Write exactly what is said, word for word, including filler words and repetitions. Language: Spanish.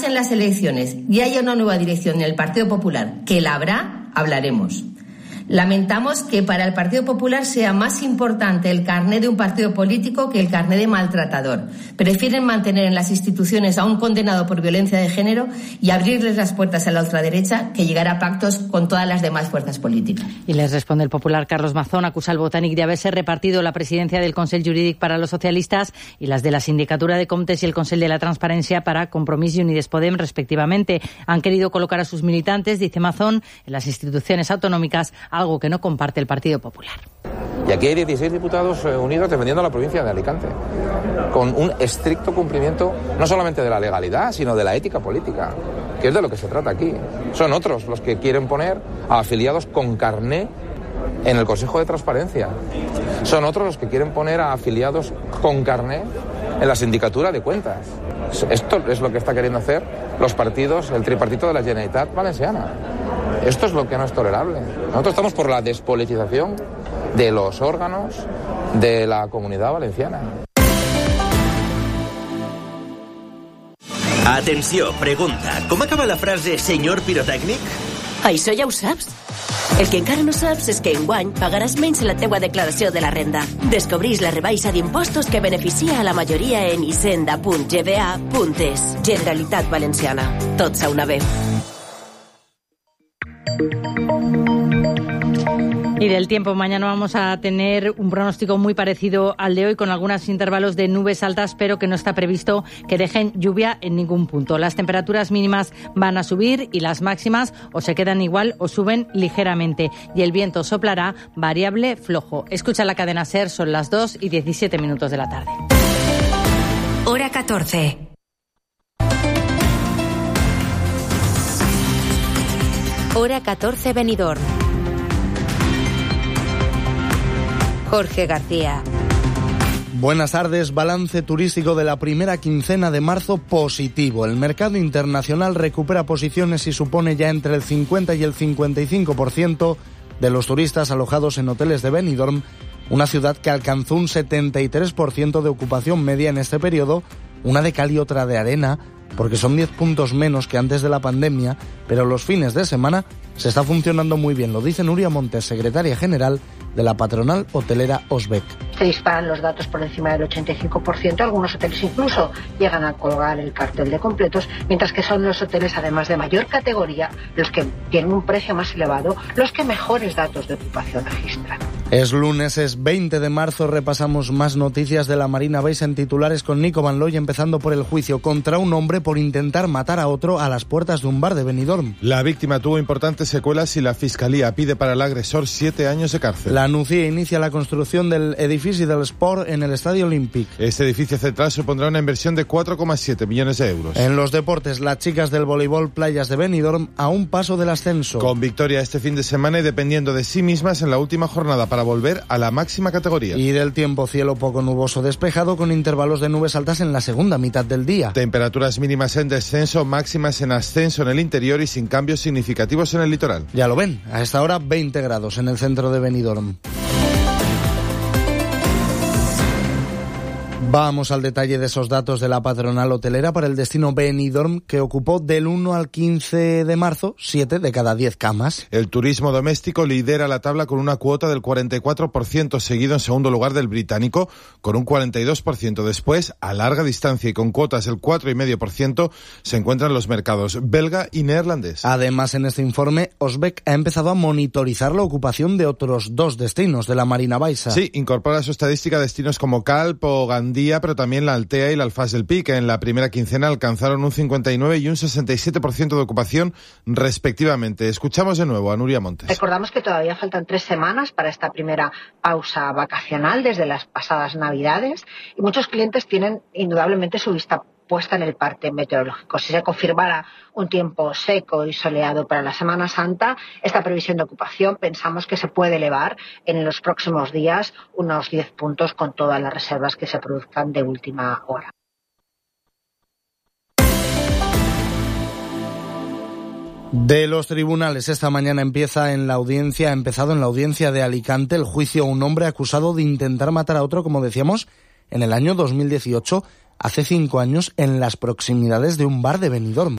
pasen las elecciones y haya una nueva dirección en el Partido Popular, que la habrá, hablaremos. Lamentamos que para el Partido Popular sea más importante el carné de un partido político que el carné de maltratador. Prefieren mantener en las instituciones a un condenado por violencia de género y abrirles las puertas a la ultraderecha que llegar a pactos con todas las demás fuerzas políticas. Y les responde el popular Carlos Mazón, acusa al Botànic de haberse repartido la presidencia del Consell Jurídic para los socialistas y las de la Sindicatura de Comptes y el Consell de la Transparencia para Compromís y Unides Podem, respectivamente. Han querido colocar a sus militantes, dice Mazón, en las instituciones autonómicas, algo que no comparte el Partido Popular. Y aquí hay dieciséis diputados eh, unidos defendiendo a la provincia de Alicante, con un estricto cumplimiento no solamente de la legalidad, sino de la ética política, que es de lo que se trata aquí. Son otros los que quieren poner a afiliados con carné en el Consejo de Transparencia. Son otros los que quieren poner a afiliados con carné en la Sindicatura de Cuentas. Esto es lo que está queriendo hacer los partidos, el tripartito de la Generalitat Valenciana. Esto es lo que no es tolerable. Nosotros estamos por la despolitización de los órganos de la Comunitat Valenciana. Atenció, pregunta. Com acaba la frase senyor pirotècnic? Això ja ho saps. El que encara no saps és que enguany pagaràs menys en la teua declaració de la renda. Descobrís la rebaixa d'impostos que beneficia a la majoria en hisenda punt g b a punt es. Generalitat Valenciana. Tots a una vez. Y del tiempo, mañana vamos a tener un pronóstico muy parecido al de hoy, con algunos intervalos de nubes altas, pero que no está previsto que dejen lluvia en ningún punto. Las temperaturas mínimas van a subir y las máximas o se quedan igual o suben ligeramente. Y el viento soplará variable flojo. Escucha la cadena SER, son las dos y diecisiete minutos de la tarde. Hora catorce. Hora catorce, Benidorm. Jorge García. Buenas tardes. Balance turístico de la primera quincena de marzo positivo. El mercado internacional recupera posiciones y supone ya entre el cincuenta y el cincuenta y cinco por ciento de los turistas alojados en hoteles de Benidorm, una ciudad que alcanzó un setenta y tres por ciento de ocupación media en este periodo, una de cal y otra de arena, porque son diez puntos menos que antes de la pandemia, pero los fines de semana se está funcionando muy bien, lo dice Nuria Montes, secretaria general de la patronal hotelera Osbec. Se disparan los datos por encima del ochenta y cinco por ciento, algunos hoteles incluso llegan a colgar el cartel de completos, mientras que son los hoteles, además de mayor categoría, los que tienen un precio más elevado, los que mejores datos de ocupación registran. Es lunes, es veinte de marzo, repasamos más noticias de la Marina Base en titulares con Nico Van Looy, empezando por el juicio contra un hombre por intentar matar a otro a las puertas de un bar de Benidorm. La víctima tuvo importantes secuelas y la Fiscalía pide para el agresor siete años de cárcel. La Nucía inicia la construcción del edifici del Sport en el Estadio Olímpic. Este edificio central supondrá una inversión de cuatro coma siete millones de euros. En los deportes, las chicas del voleibol Playas de Benidorm a un paso del ascenso. Con victoria este fin de semana y dependiendo de sí mismas en la última jornada para volver a la máxima categoría. Y del tiempo, cielo poco nuboso despejado con intervalos de nubes altas en la segunda mitad del día. Temperaturas mínimas en descenso, máximas en ascenso en el interior y sin cambios significativos en el litoral. Ya lo ven, a esta hora veinte grados en el centro de Benidorm. Vamos al detalle de esos datos de la patronal hotelera para el destino Benidorm, que ocupó del uno al quince de marzo siete de cada diez camas. El turismo doméstico lidera la tabla con una cuota del cuarenta y cuatro por ciento, seguido en segundo lugar del británico con un cuarenta y dos por ciento. Después, a larga distancia y con cuotas del cuatro coma cinco por ciento, se encuentran los mercados belga y neerlandés. Además, en este informe, Osbec ha empezado a monitorizar la ocupación de otros dos destinos de la Marina Baixa. Sí, incorpora a su estadística destinos como Calp o Gandía, pero también la Altea y la Alfaz del Pi, que en la primera quincena alcanzaron un cincuenta y nueve y un sesenta y siete por ciento de ocupación respectivamente. Escuchamos de nuevo a Nuria Montes. Recordamos que todavía faltan tres semanas para esta primera pausa vacacional desde las pasadas Navidades y muchos clientes tienen indudablemente su vista puesta en el parte meteorológico. Si se confirmara un tiempo seco y soleado para la Semana Santa, esta previsión de ocupación pensamos que se puede elevar en los próximos días unos diez puntos con todas las reservas que se produzcan de última hora. De los tribunales, esta mañana empieza en la audiencia, ha empezado en la audiencia de Alicante el juicio a un hombre acusado de intentar matar a otro, como decíamos, en el año dos mil dieciocho, hace cinco años, en las proximidades de un bar de Benidorm.